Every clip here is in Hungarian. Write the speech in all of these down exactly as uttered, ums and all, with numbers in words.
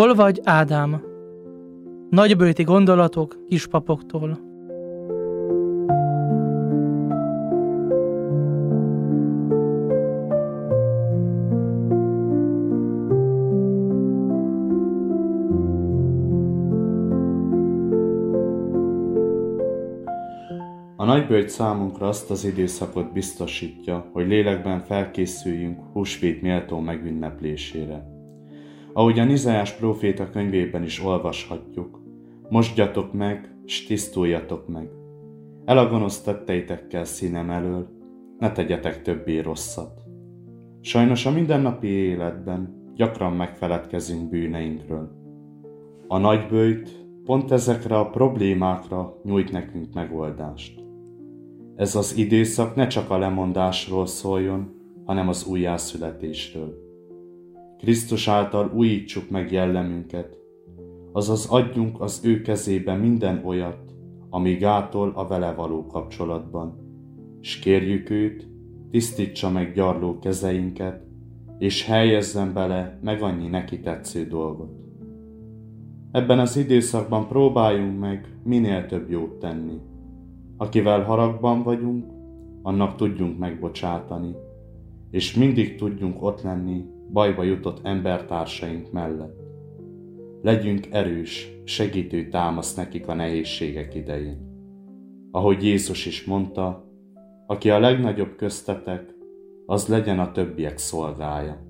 Hol vagy, Ádám? Nagybőti gondolatok kispapoktól. A nagyböjt számunkra azt az időszakot biztosítja, hogy lélekben felkészüljünk húsvét méltó megünneplésére. Ahogyan Izaiás próféta könyvében is olvashatjuk, mosdjatok meg, s tisztuljatok meg. El a gonosz tetteitekkel színem elől, ne tegyetek többé rosszat. Sajnos a mindennapi életben gyakran megfeledkezünk bűneinkről. A nagyböjt pont ezekre a problémákra nyújt nekünk megoldást. Ez az időszak ne csak a lemondásról szóljon, hanem az újjászületésről. Krisztus által újítsuk meg jellemünket, azaz adjunk az ő kezébe minden olyat, ami gátol a vele való kapcsolatban, s kérjük őt, tisztítsa meg gyarló kezeinket, és helyezzen bele meg annyi neki tetsző dolgot. Ebben az időszakban próbáljunk meg minél több jót tenni. Akivel haragban vagyunk, annak tudjunk megbocsátani, és mindig tudjunk ott lenni bajba jutott embertársaink mellett. Legyünk erős, segítő támasz nekik a nehézségek idején. Ahogy Jézus is mondta, aki a legnagyobb köztetek, az legyen a többiek szolgája.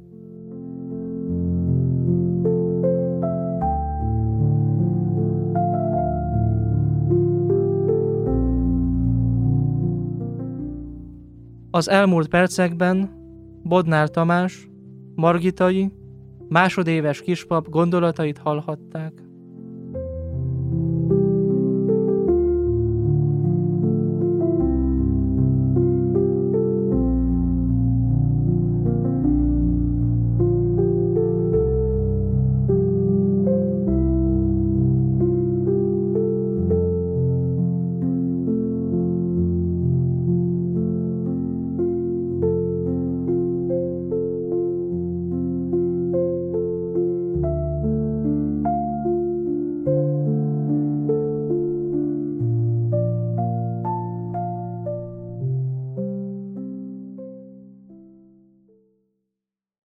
Az elmúlt percekben Bodnár Tamás, Margitai, másodéves kispap gondolatait hallhatták.